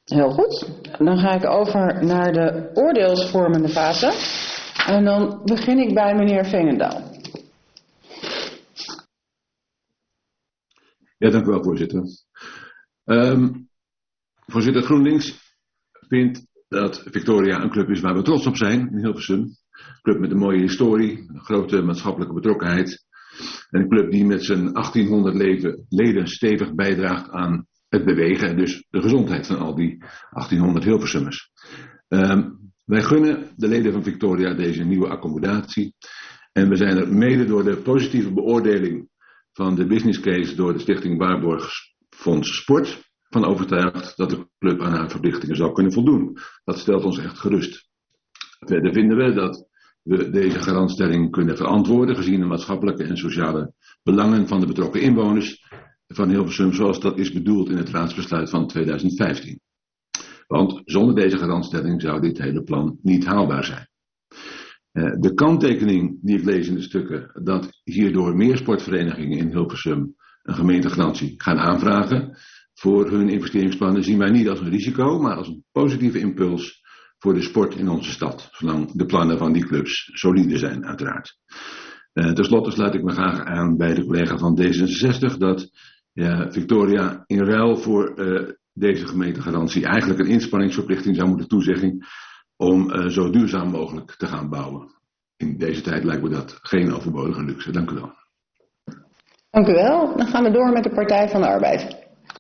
Heel goed. Dan ga ik over naar de oordeelsvormende fase. En dan begin ik bij meneer Veenendaal. Ja, dank u wel, voorzitter. Voorzitter, GroenLinks vindt dat Victoria een club is waar we trots op zijn in Hilversum. Een club met een mooie historie, een grote maatschappelijke betrokkenheid. En een club die met zijn 1800 leden stevig bijdraagt aan het bewegen en dus de gezondheid van al die 1800 Hilversummers. Wij gunnen de leden van Victoria deze nieuwe accommodatie. En we zijn er mede door de positieve beoordeling van de business case door de Stichting Waarborg Fonds Sport van overtuigd dat de club aan haar verplichtingen zal kunnen voldoen. Dat stelt ons echt gerust. Verder vinden we dat we deze garantstelling kunnen verantwoorden gezien de maatschappelijke en sociale belangen van de betrokken inwoners van Hilversum, zoals dat is bedoeld in het raadsbesluit van 2015. Want zonder deze garantstelling zou dit hele plan niet haalbaar zijn. De kanttekening die ik lees in de stukken dat hierdoor meer sportverenigingen in Hilversum een gemeentegarantie gaan aanvragen voor hun investeringsplannen zien wij niet als een risico, maar als een positieve impuls voor de sport in onze stad, zolang de plannen van die clubs solide zijn uiteraard. Ten slotte sluit ik me graag aan bij de collega van D66 dat Victoria in ruil voor deze gemeentegarantie eigenlijk een inspanningsverplichting zou moeten toezeggen om zo duurzaam mogelijk te gaan bouwen. In deze tijd lijkt me dat geen overbodige luxe. Dank u wel. Dank u wel. Dan gaan we door met de Partij van de Arbeid.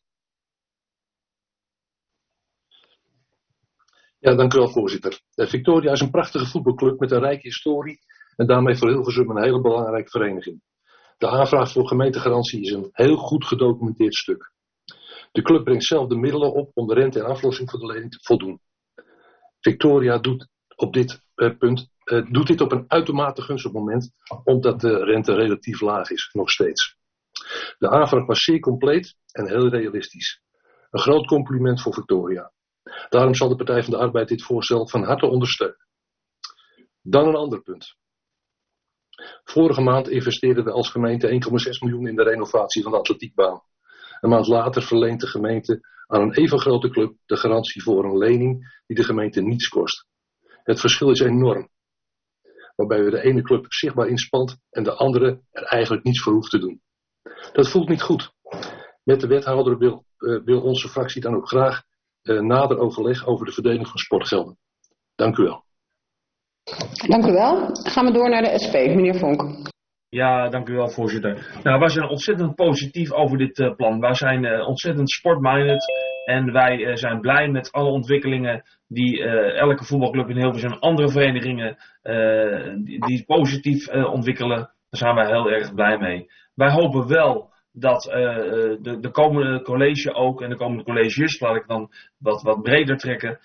Ja, dank u wel, voorzitter. Victoria is een prachtige voetbalclub met een rijke historie en daarmee voor Hilversum een hele belangrijke vereniging. De aanvraag voor gemeentegarantie is een heel goed gedocumenteerd stuk. De club brengt zelf de middelen op om de rente en aflossing voor de lening te voldoen. Victoria doet op dit punt op een uitermate gunstig moment, omdat de rente relatief laag is, nog steeds. De aanvraag was zeer compleet en heel realistisch. Een groot compliment voor Victoria. Daarom zal de Partij van de Arbeid dit voorstel van harte ondersteunen. Dan een ander punt. Vorige maand investeerden we als gemeente 1,6 miljoen in de renovatie van de atletiekbaan. Een maand later verleent de gemeente aan een even grote club de garantie voor een lening die de gemeente niets kost. Het verschil is enorm. Waarbij we de ene club zichtbaar inspant en de andere er eigenlijk niets voor hoeft te doen. Dat voelt niet goed. Met de wethouder wil onze fractie dan ook graag nader overleg over de verdeling van sportgelden. Dank u wel. Dank u wel. Gaan we door naar de SP, meneer Vonk. Ja, dank u wel, voorzitter. Nou, wij zijn ontzettend positief over dit plan. Wij zijn ontzettend sportminded en wij zijn blij met alle ontwikkelingen die elke voetbalclub in Hilversum en andere verenigingen die positief ontwikkelen. Daar zijn wij heel erg blij mee. Wij hopen wel dat de komende college ook en de komende colleges, laat ik dan wat breder trekken,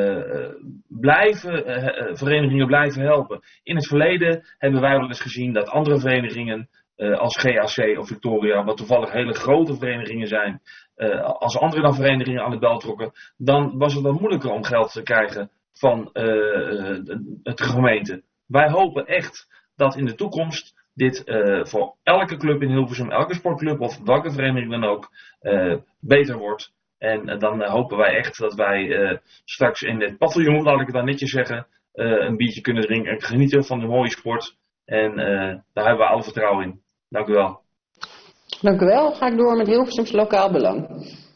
verenigingen blijven helpen. In het verleden hebben wij wel eens gezien dat andere verenigingen als GAC of Victoria, wat toevallig hele grote verenigingen zijn, als andere dan verenigingen aan de bel trokken, dan was het wat moeilijker om geld te krijgen van de gemeente. Wij hopen echt dat in de toekomst dit voor elke club in Hilversum, elke sportclub of welke vereniging dan ook, beter wordt. En dan hopen wij echt dat wij straks in het paviljoen, laat ik het dan netjes zeggen, een biertje kunnen drinken en genieten van de mooie sport. En daar hebben we alle vertrouwen in. Dank u wel. Dank u wel. Ga ik door met Hilversums Lokaal Belang.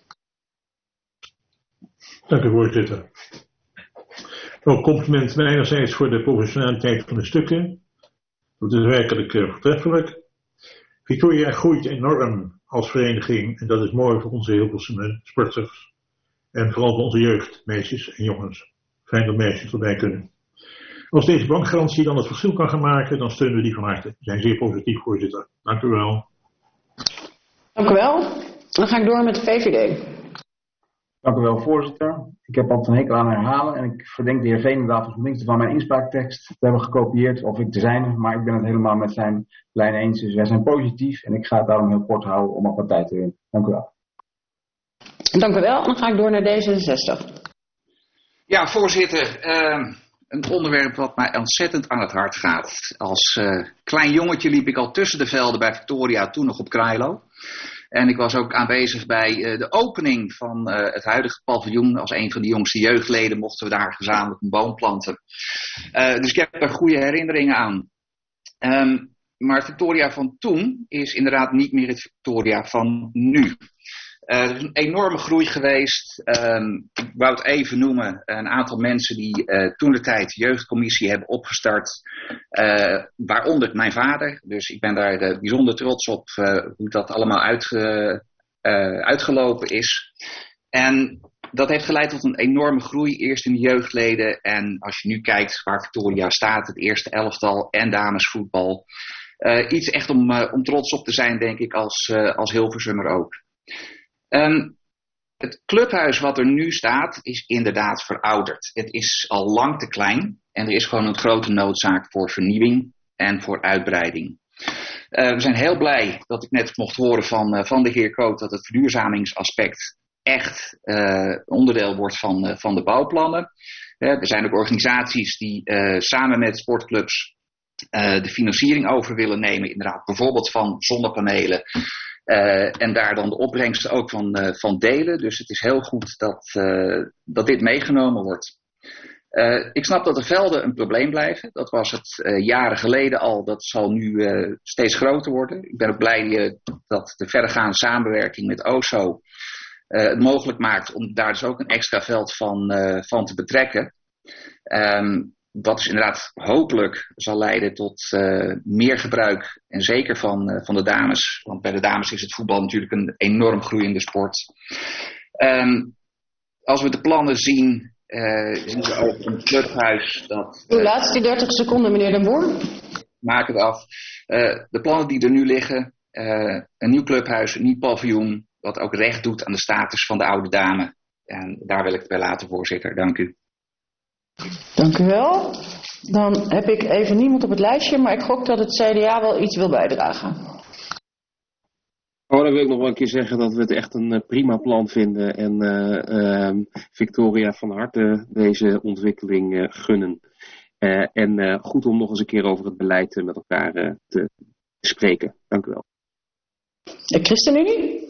Dank u, voorzitter. Ook compliment mijnerzijds voor de professionaliteit van de stukken. Dat is werkelijk voortreffelijk. Victoria groeit enorm als vereniging en dat is mooi voor onze Hilversum sporters. En vooral voor onze jeugd, meisjes en jongens. Fijn dat meisjes erbij kunnen. Als deze bankgarantie dan het verschil kan gaan maken, dan steunen we die van harte. We zijn zeer positief, voorzitter. Dank u wel. Dank u wel. Dan ga ik door met de VVD. Dank u wel, voorzitter. Ik heb altijd een hekel aan herhalen en ik verdenk de heer Veenendaal van minstens van mijn inspraaktekst te hebben gekopieerd of ik te zijn, maar ik ben het helemaal met zijn lijn eens. Dus wij zijn positief en ik ga het daarom heel kort houden om op wat tijd te winnen. Dank u wel. Dank u wel. Dan ga ik door naar D66. Ja, voorzitter. Een onderwerp wat mij ontzettend aan het hart gaat. Als klein jongetje liep ik al tussen de velden bij Victoria, toen nog op Krailo. En ik was ook aanwezig bij de opening van het huidige paviljoen. Als een van de jongste jeugdleden mochten we daar gezamenlijk een boom planten. Dus ik heb er goede herinneringen aan. Maar het Victoria van toen is inderdaad niet meer het Victoria van nu. Er is een enorme groei geweest. Ik wou het even noemen. Een aantal mensen die toentertijd de jeugdcommissie hebben opgestart. Waaronder mijn vader. Dus ik ben daar bijzonder trots op hoe dat allemaal uitgelopen is. En dat heeft geleid tot een enorme groei. Eerst in de jeugdleden. En als je nu kijkt waar Victoria staat. Het eerste elftal en damesvoetbal. Iets echt om trots op te zijn, denk ik, als Hilversummer ook. Het clubhuis wat er nu staat is inderdaad verouderd. Het is al lang te klein en er is gewoon een grote noodzaak voor vernieuwing en voor uitbreiding. We zijn heel blij dat ik net mocht horen van de heer Koot dat het verduurzamingsaspect echt onderdeel wordt van de bouwplannen. Er zijn ook organisaties die samen met sportclubs de financiering over willen nemen, inderdaad bijvoorbeeld van zonnepanelen. En daar dan de opbrengsten ook van delen. Dus het is heel goed dat dit meegenomen wordt. Ik snap dat de velden een probleem blijven. Dat was het jaren geleden al. Dat zal nu steeds groter worden. Ik ben ook blij dat de verregaande samenwerking met OSO het mogelijk maakt om daar dus ook een extra veld van te betrekken. Dat is inderdaad hopelijk zal leiden tot meer gebruik en zeker van de dames. Want bij de dames is het voetbal natuurlijk een enorm groeiende sport. Als we de plannen zien, zien we ook een clubhuis dat... Uw laatste 30 seconden, meneer Den Boer. Maak het af. De plannen die er nu liggen, een nieuw clubhuis, een nieuw paviljoen, wat ook recht doet aan de status van de oude dame. En daar wil ik het bij laten, voorzitter. Dank u. Dank u wel. Dan heb ik even niemand op het lijstje, maar ik gok dat het CDA wel iets wil bijdragen. Oh, dan wil ik nog wel een keer zeggen dat we het echt een prima plan vinden en Victoria van harte deze ontwikkeling gunnen. En goed om nog eens een keer over het beleid met elkaar te spreken. Dank u wel. ChristenUnie?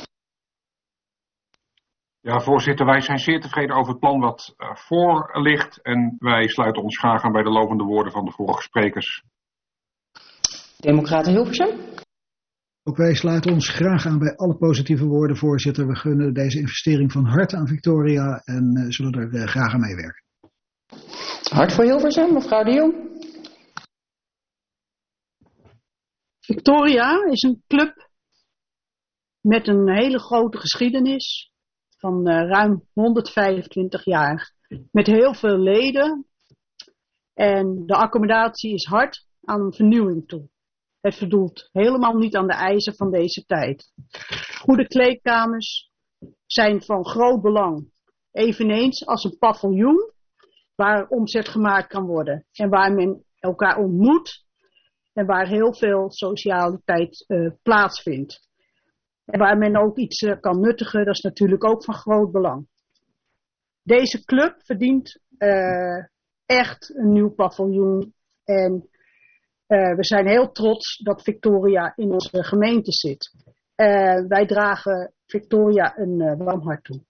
Ja, voorzitter, wij zijn zeer tevreden over het plan wat voor ligt. En wij sluiten ons graag aan bij de lovende woorden van de vorige sprekers. Democraten Hilversum? Ook wij sluiten ons graag aan bij alle positieve woorden, voorzitter. We gunnen deze investering van harte aan Victoria en zullen er graag aan meewerken. Hart voor Hilversum, mevrouw de Jong. Victoria is een club met een hele grote geschiedenis van ruim 125 jaar. Met heel veel leden. En de accommodatie is hard aan vernieuwing toe. Het voldoet helemaal niet aan de eisen van deze tijd. Goede kleedkamers zijn van groot belang. Eveneens als een paviljoen waar omzet gemaakt kan worden. En waar men elkaar ontmoet. En waar heel veel socialiteit plaatsvindt. En waar men ook iets kan nuttigen, dat is natuurlijk ook van groot belang. Deze club verdient echt een nieuw paviljoen. En we zijn heel trots dat Victoria in onze gemeente zit. Wij dragen Victoria een warm hart toe.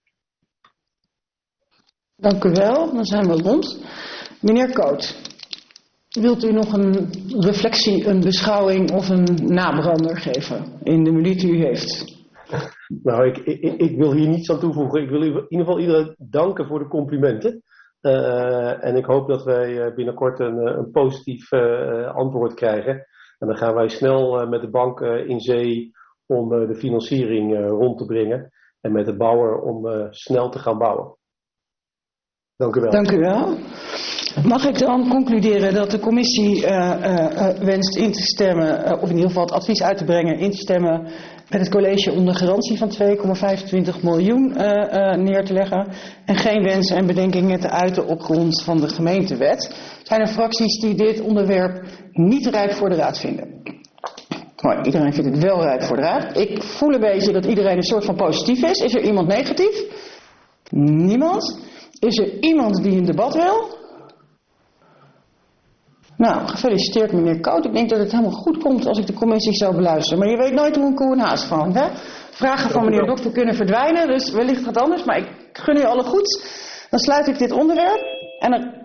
Dank u wel, dan zijn we rond. Meneer Koot, wilt u nog een reflectie, een beschouwing of een nabrander geven in de minuut die u heeft? Nou, ik wil hier niets aan toevoegen. Ik wil in ieder geval iedereen danken voor de complimenten. En ik hoop dat wij binnenkort een positief antwoord krijgen. En dan gaan wij snel met de bank in zee om de financiering rond te brengen. En met de bouwer om snel te gaan bouwen. Dank u wel. Dank u wel. Mag ik dan concluderen dat de commissie wenst in te stemmen, of in ieder geval het advies uit te brengen, in te stemmen met het college om de garantie van 2,25 miljoen neer te leggen en geen wensen en bedenkingen te uiten op grond van de gemeentewet? Zijn er fracties die dit onderwerp niet rijp voor de raad vinden? Mooi, iedereen vindt het wel rijp voor de raad. Ik voel een beetje dat iedereen een soort van positief is. Is er iemand negatief? Niemand? Is er iemand die een debat wil? Nou, gefeliciteerd meneer Koot. Ik denk dat het helemaal goed komt als ik de commissie zo beluister. Maar je weet nooit hoe een koe een haas vangt, hè? vragen van meneer Dokter kunnen verdwijnen. Dus wellicht gaat anders, maar ik gun u alle goeds. Dan sluit ik dit onderwerp. En dan